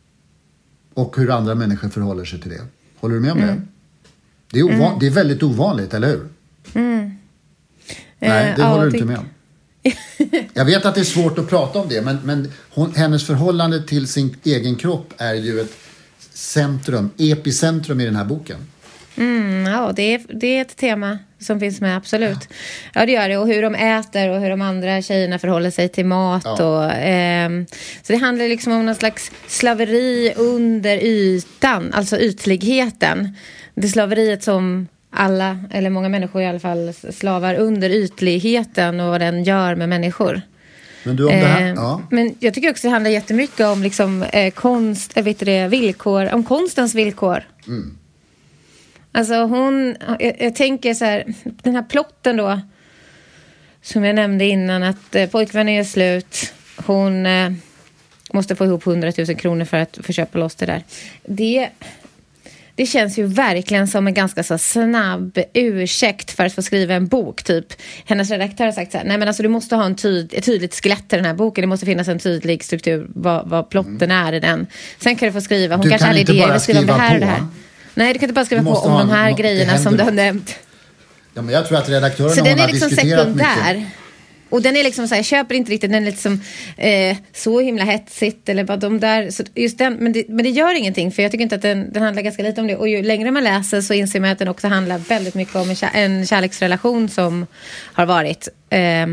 Och hur andra människor förhåller sig till det. Håller du med om mm. det? Det är, ovan- mm. det är väldigt ovanligt, eller hur? Mm. Nej, det eh, håller ja, du inte med om. Jag vet att det är svårt att prata om det, men, men hon, hennes förhållande till sin egen kropp är ju ett centrum, epicentrum i den här boken. Mm, ja, det är, det är ett tema som finns med, absolut. Ja. ja, det gör det. Och hur de äter och hur de andra tjejerna förhåller sig till mat. Ja. Och, eh, så det handlar liksom om någon slags slaveri under ytan, alltså ytligheten. Det slaveriet som alla, eller många människor i alla fall, slavar under ytligheten och vad den gör med människor. Men du om det här, ja. Men jag tycker också det handlar jättemycket om liksom, eh, konst, jag vet det, villkor, om konstens villkor. Mm. Alltså hon, jag, jag tänker så här, den här plotten då, som jag nämnde innan, att eh, pojkvännen är slut, hon eh, måste få ihop hundratusen kronor för att få köpa loss det där. Det... Det känns ju verkligen som en ganska så snabb ursäkt för att få skriva en bok, typ. Hennes redaktör har sagt så här: nej men alltså du måste ha en tyd, ett tydligt skelett i den här boken. Det måste finnas en tydlig struktur, vad, vad plotten mm. är i den. Sen kan du få skriva, hon du kanske hade idéer, vill skriva om det här och det här. Nej, du kan inte bara skriva på om de här no- grejerna som du har nämnt. Ja, men jag tror att redaktörerna så har den är liksom diskuterat sekundär. Mycket. Och den är liksom så här, jag köper inte riktigt, den är liksom eh, så himla hetsigt eller vad de där, så just den, men det, men det gör ingenting, för jag tycker inte att den, den handlar ganska lite om det, och ju längre man läser så inser man att den också handlar väldigt mycket om en, kär, en kärleksrelation som har varit eh,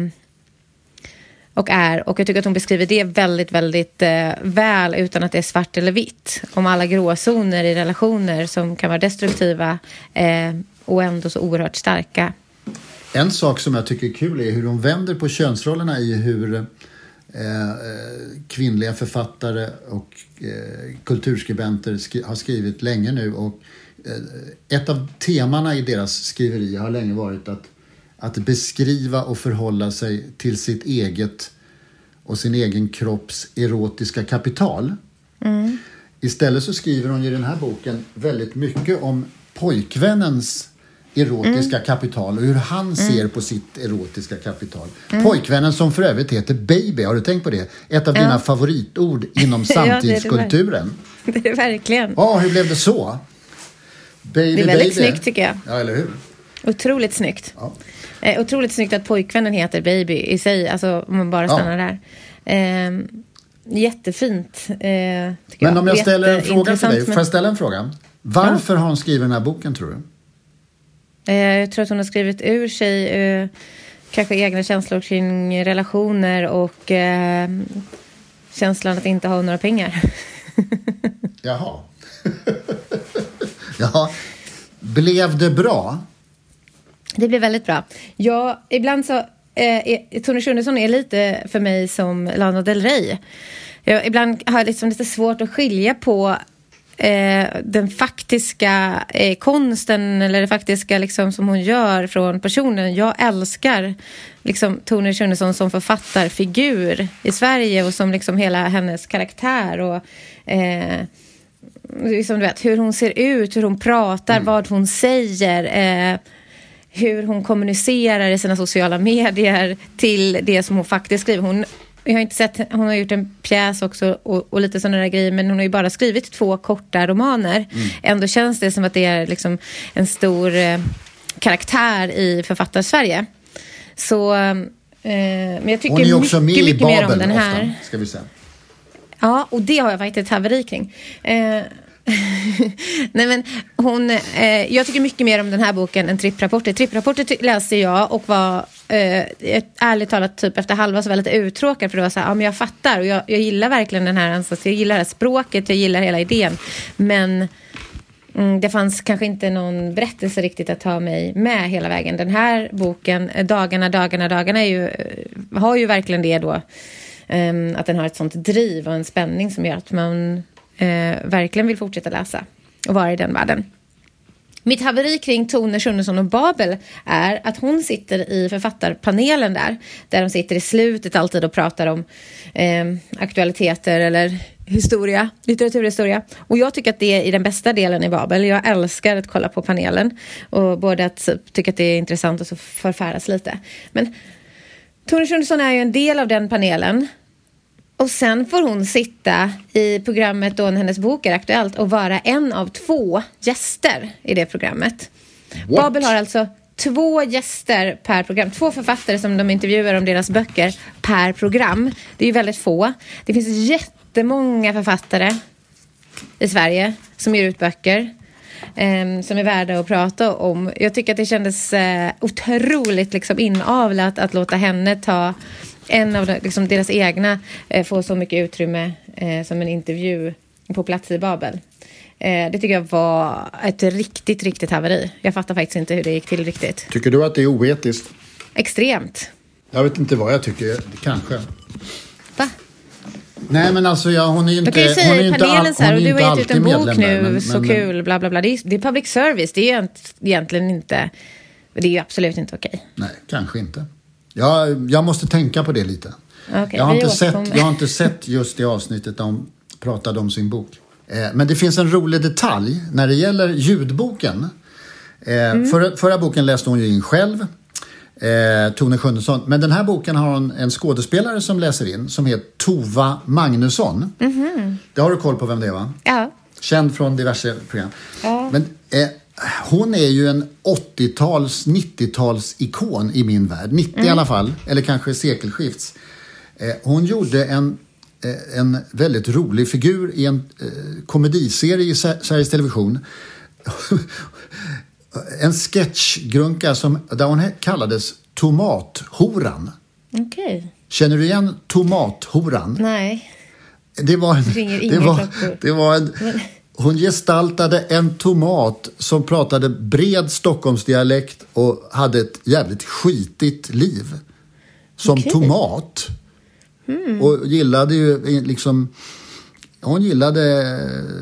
och är, och jag tycker att hon beskriver det väldigt, väldigt eh, väl, utan att det är svart eller vitt, om alla gråzoner i relationer som kan vara destruktiva eh, och ändå så oerhört starka. En sak som jag tycker är kul är hur de vänder på könsrollerna i hur eh, kvinnliga författare och eh, kulturskribenter skri- har skrivit länge nu. Och eh, ett av temana i deras skriveri har länge varit att, att beskriva och förhålla sig till sitt eget och sin egen kropps erotiska kapital. Mm. Istället så skriver hon i den här boken väldigt mycket om pojkvännens erotiska mm. kapital och hur han ser mm. på sitt erotiska kapital. Mm. Pojkvännen som för övrigt heter baby, har du tänkt på det? Ett av ja. dina favoritord inom samtidskulturen. Ja, det är det, det är verkligen. Ja, hur blev det så? Baby, det är väldigt baby. snyggt tycker jag. Ja, eller hur? Otroligt snyggt. Ja. Eh, otroligt snyggt att pojkvännen heter baby i sig, alltså om man bara stannar ja. där. Eh, jättefint. Eh, Men om jag ställer en fråga till dig, men... får jag ställa en fråga? Varför ja. har hon skrivit den här boken, tror du? Eh, jag tror att hon har skrivit ur sig eh, kanske egna känslor kring relationer och eh, känslan att inte ha några pengar. Jaha. Ja. Blev det bra? Det blev väldigt bra. Ja, ibland så eh, Tone Schunnesson är lite för mig som Lana Del Rey. Jag, ibland har jag liksom lite svårt att skilja på eh, den faktiska eh, konsten eller det faktiska liksom, som hon gör från personen. Jag älskar liksom, Tone Schunnesson som författarfigur i Sverige och som liksom, hela hennes karaktär och eh, liksom, du vet, hur hon ser ut, hur hon pratar, mm. vad hon säger, eh, hur hon kommunicerar i sina sociala medier till det som hon faktiskt skriver. Hon, jag har inte sett, hon har gjort en pjäs också och, och lite sådana där grejer, men hon har ju bara skrivit två korta romaner. Mm. Ändå känns det som att det är liksom en stor eh, karaktär i författarsverige. Så eh, men jag tycker hon är också mycket, mycket mer om den här. Ofta, ska vi säga. Ja, och det har jag faktiskt ett haveri kring. Eh, Nej men hon, eh, jag tycker mycket mer om den här boken än Tripprapporter. Tripprapporter ty- läste jag och var eh, ärligt talat typ efter halva så var lite uttråkad för det var så här, ja men jag fattar och jag, jag gillar verkligen den här ansatsen, jag gillar det här språket, jag gillar hela idén, men mm, det fanns kanske inte någon berättelse riktigt att ta mig med hela vägen. Den här boken, Dagarna, dagarna, dagarna är ju, har ju verkligen det då, eh, att den har ett sånt driv och en spänning som gör att man Eh, verkligen vill fortsätta läsa och vara i den världen. Mitt haveri kring Tone Schunnesson och Babel är att hon sitter i författarpanelen där, där de sitter i slutet alltid och pratar om eh, aktualiteter eller historia, litteraturhistoria. Och jag tycker att det är den bästa delen i Babel. Jag älskar att kolla på panelen och både att tycka att det är intressant och så förfäras lite. Men Tone Schunnesson är ju en del av den panelen. Och sen får hon sitta i programmet då när hennes bok är aktuellt och vara en av två gäster i det programmet. What? Babel har alltså två gäster per program. Två författare som de intervjuar om deras böcker per program. Det är ju väldigt få. Det finns jättemånga författare i Sverige som ger ut böcker eh, som är värda att prata om. Jag tycker att det kändes eh, otroligt liksom inavlat att låta henne ta en av de, liksom deras egna eh, får så mycket utrymme eh, som en intervju på plats i Babel. Eh, det tycker jag var ett riktigt, riktigt haveri. Jag fattar faktiskt inte hur det gick till riktigt. Tycker du att det är oetiskt? Extremt. Jag vet inte vad jag tycker, kanske. Va? Nej men alltså ja, hon är ju inte, hon är ju inte, panelen, så här, och du har gett ut en bok nu, men, så men, kul, bla bla bla. Det är, det är public service, det är egentligen inte, det är ju absolut inte okej. Nej, kanske inte. Jag, jag måste tänka på det lite. Okay, jag, har inte sett, jag har inte sett just det avsnittet där de pratade om sin bok. Eh, men det finns en rolig detalj när det gäller ljudboken. Eh, mm. förra, förra boken läste hon ju in själv, eh, Tone Schunnesson. Men den här boken har hon en skådespelare som läser in som heter Tova Magnusson. Mm-hmm. Det har du koll på vem det är, va? Ja. Känd från diverse program. Ja. Men... Eh, hon är ju en åttio-tals, nittio-tals ikon i min värld. nittio mm. i alla fall, eller kanske sekelskifts. Eh, hon gjorde en, eh, en väldigt rolig figur i en eh, komediserie i Sveriges Television. En sketchgrunka som, där hon kallades Tomathoran. Okej. Okay. Känner du igen Tomathoran? Nej. Det var en, ringer det var, det var en... hon gestaltade en tomat som pratade bred Stockholmsdialekt och hade ett jävligt skitigt liv. Som Okej. tomat. Mm. Och gillade ju liksom... Hon gillade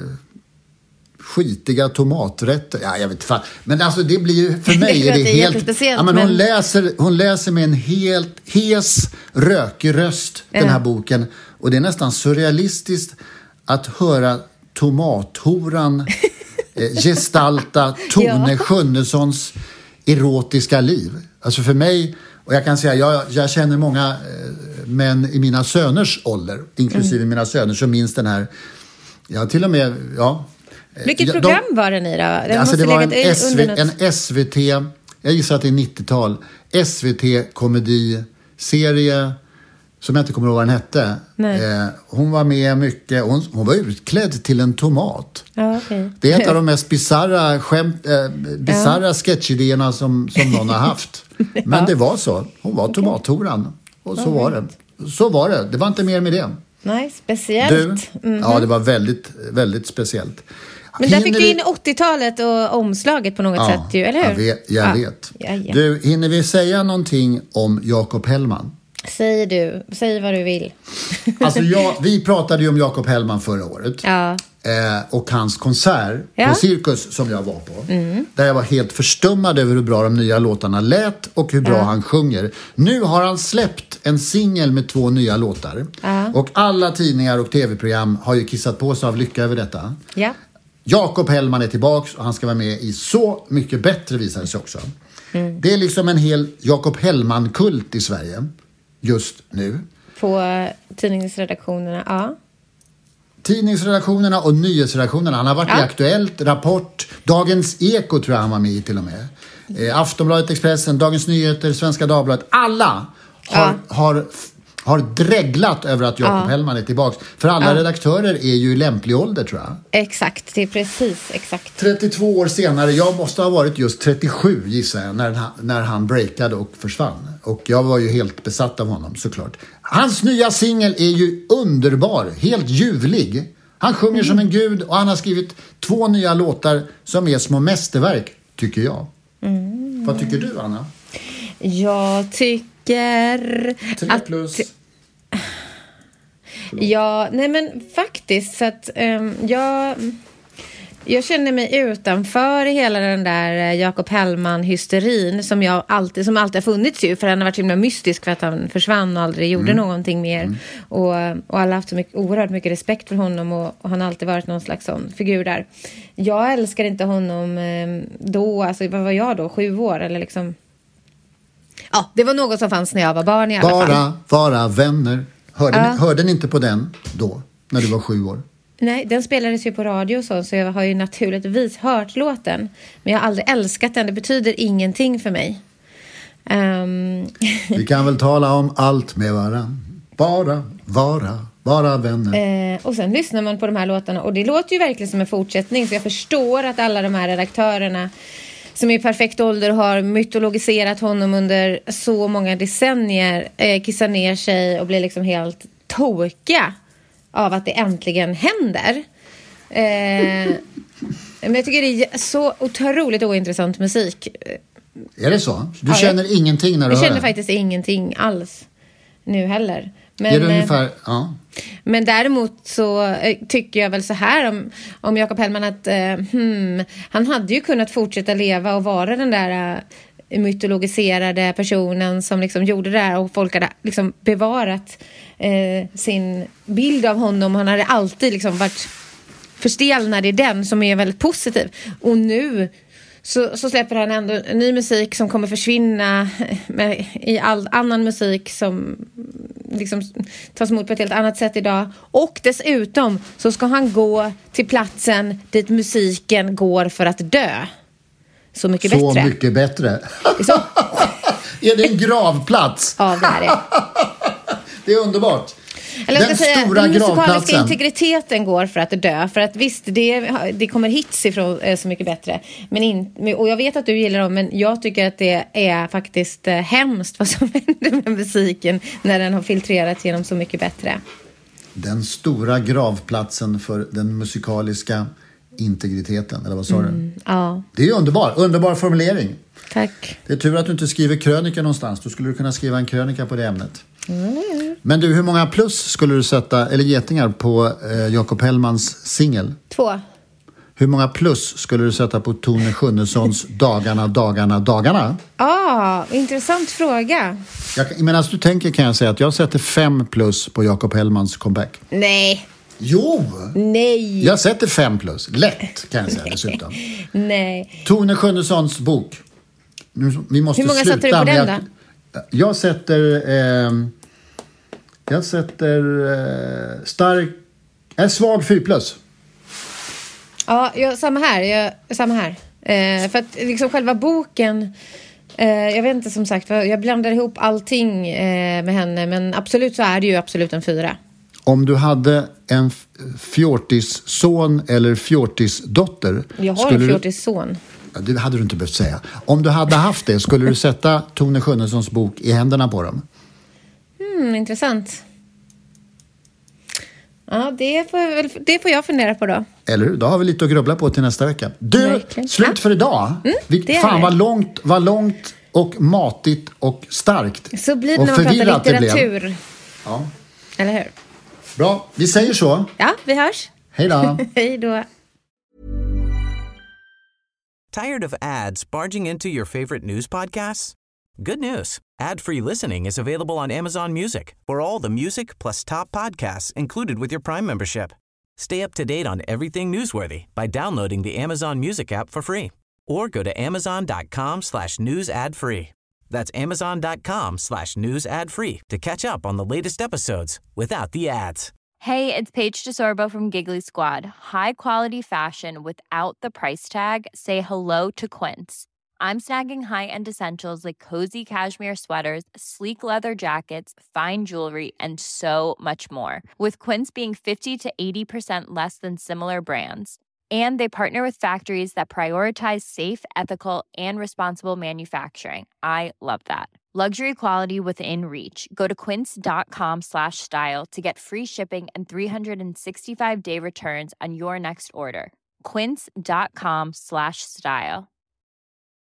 skitiga tomaträtter. Ja, jag vet fan. Men alltså det blir ju... För mig är det, det är helt... Ja, men hon, men... Läser, hon läser med en helt hes, rökig röst, ja. Den här boken. Och det är nästan surrealistiskt att höra tomathoran eh, gestalta Tone ja. Skönnessons erotiska liv. Alltså för mig... Och jag kan säga, jag, jag känner många eh, män i mina söners ålder, inklusive mm. mina söner, som minns den här, ja till och med, ja. Vilket de, program var den i då? Den alltså det var en, S V, något... en S V T, jag gissar att det är nittiotal, S V T-komediserie, som jag inte kommer ihåg vad den hette. Eh, hon var med mycket, hon, hon var utklädd till en tomat. Ja, okay. Det är ett av de mest bizarra, skämt, eh, bizarra ja. sketchidéerna som, som någon har haft. Ja. Men det var så. Hon var tomathoran. Och så var det. Så var det. Det var inte mer med det. Nej, speciellt. Du, mm-hmm. Ja, det var väldigt, väldigt speciellt. Men där fick vi in åttiotalet och omslaget på något ja, sätt ju, eller hur? Jag vet. Jag ja. vet. Ja, ja. Du, hinner vi säga någonting om Jakob Hellman? Säg du. Säg vad du vill. Alltså jag, vi pratade ju om Jakob Hellman förra året. Ja. Eh, och hans konsert ja. på Cirkus som jag var på. Mm. Där jag var helt förstummad över hur bra de nya låtarna lät och hur bra ja. han sjunger. Nu har han släppt en singel med två nya låtar. Ja. Och alla tidningar och tv-program har ju kissat på sig av lycka över detta. Ja. Jakob Hellman är tillbaks och han ska vara med i Så mycket bättre, visar det sig också. Mm. Det är liksom en hel Jakob Hellman-kult i Sverige just nu. På tidningsredaktionerna, ja. Tidningsredaktionerna och nyhetsredaktionerna. Han har varit ja. i Aktuellt, Rapport, Dagens Eko tror jag han var med i till och med. Eh, Aftonbladet, Expressen, Dagens Nyheter, Svenska Dagbladet. Alla har, ja. har, har dreglat över att Jakob ja. Hellman är tillbaka. För alla ja. redaktörer är ju i lämplig ålder tror jag. Exakt, det är precis exakt. trettiotvå år senare, jag måste ha varit just trettiosju gissar jag, när, när han breakade och försvann. Och jag var ju helt besatt av honom såklart. Hans nya singel är ju underbar, helt ljuvlig. Han sjunger mm. som en gud och han har skrivit två nya låtar som är små mästerverk, tycker jag. Mm. Vad tycker du, Anna? Jag tycker Tre plus. Att... Ja, nej men faktiskt så att um, jag... Jag känner mig utanför hela den där Jakob Hellman-hysterin som jag alltid, som alltid har funnits ju, för han har varit så himla mystisk för att han försvann och aldrig gjorde mm. någonting mer. Mm. Och, och alla har haft så mycket, oerhört mycket respekt för honom och, och han har alltid varit någon slags sån figur där. Jag älskar inte honom då, alltså vad var jag då, sju år eller liksom... Ja, det var något som fanns när jag var barn i alla bara, fall. Bara vara vänner. Hörde, ja. ni, hörde ni inte på den då, när du var sju år? Nej, den spelades ju på radio och så, så jag har ju naturligtvis hört låten. Men jag har aldrig älskat den, det betyder ingenting för mig. Um... Vi kan väl tala om allt med varandra. Bara, vara, vara vänner. Eh, och sen lyssnar man på de här låtarna och det låter ju verkligen som en fortsättning. Så jag förstår att alla de här redaktörerna som är i perfekt ålder har mytologiserat honom under så många decennier eh, kissar ner sig och blir liksom helt tokiga av att det äntligen händer. Eh, men jag tycker det är så otroligt ointressant musik. Är det så? Du ja, känner jag, ingenting när du jag hör känner det? faktiskt ingenting alls nu heller. Men, är det ungefär, ja. Men däremot så eh, tycker jag väl så här om, om Jakob Hellman att eh, hmm, han hade ju kunnat fortsätta leva och vara den där eh, mytologiserade personen som liksom gjorde det här och folk hade liksom bevarat eh, sin bild av honom. Han hade alltid liksom varit förstelnad i den som är väldigt positiv. Och nu så, så släpper han ändå ny musik som kommer försvinna med, i all annan musik som liksom tas emot på ett helt annat sätt idag. Och dessutom så ska han gå till platsen dit musiken går för att dö. Så mycket så bättre. Så mycket bättre. Så. Är det en gravplats? Ja, det är det. Det är underbart. Eller jag ska den säga, stora den musikaliska gravplatsen. Integriteten går för att dö. För att visst, det, det kommer hits ifrån eh, Så mycket bättre. Men in, och jag vet att du gillar dem, men jag tycker att det är faktiskt eh, hemskt vad som händer med musiken när den har filtrerats genom Så mycket bättre. Den stora gravplatsen för den musikaliska integriteten, eller vad sa Mm, du? ja, Det är underbar, underbar formulering. tack. Det är tur att du inte skriver krönika någonstans. Då skulle du kunna skriva en krönika på det ämnet. Mm. Men du, hur många plus skulle du sätta, eller getingar, på eh, Jakob Hellmans singel? Två. Hur många plus skulle du sätta på Tone Schunnessons Dagarna, dagarna, dagarna? Ah, intressant fråga. Jag, medan du tänker kan jag säga att jag sätter fem plus på Jakob Hellmans comeback. Nej, Jo! nej, Jag sätter fem plus. Lätt kan jag säga dessutom. nej. Tone Schunnesons bok. Nu, vi måste Hur många sluta sätter du på med den att, Jag sätter... Eh, jag sätter... Eh, stark... En svag fyra plus. Ja, jag, samma här. Jag, samma här. Eh, för att liksom själva boken... Eh, jag vet inte, som sagt, jag blandar ihop allting eh, med henne. Men absolut så är det ju absolut en fyra. Om du hade en fjortisson eller fjortisdotter... Jag har en fjortisson. Ja, det hade du inte behövt säga. Om du hade haft det, skulle du sätta Tone Schunnessons bok i händerna på dem? Mm, intressant. Ja, det får, det får jag fundera på då. Eller hur? Då har vi lite att grubbla på till nästa vecka. Du, Verkligen. slut Ja. för idag. Mm, vi, det är fan det. vad långt, vad långt och matigt och starkt. Så blir det och när man pratar förvirrat det blev. litteratur. Ja. Eller hur? Bra, vi säger så. Ja, vi hörs. Hej då. Hej då. Tired of ads barging into your favorite news podcasts? Good news. Ad-free listening is available on Amazon Music for all the music plus top podcasts included with your Prime membership. Stay up to date on everything newsworthy by downloading the Amazon Music app for free or go to amazon.com slash news ad free. That's amazon.com slash news ad free to catch up on the latest episodes without the ads. Hey, it's Paige DeSorbo from Giggly Squad. High quality fashion without the price tag. Say hello to Quince. I'm snagging high-end essentials like cozy cashmere sweaters, sleek leather jackets, fine jewelry, and so much more. With Quince being fifty to eighty percent less than similar brands. And they partner with factories that prioritize safe, ethical, and responsible manufacturing. I love that. Luxury quality within reach. Go to quince.com slash style to get free shipping and three sixty-five day returns on your next order. Quince.com slash style.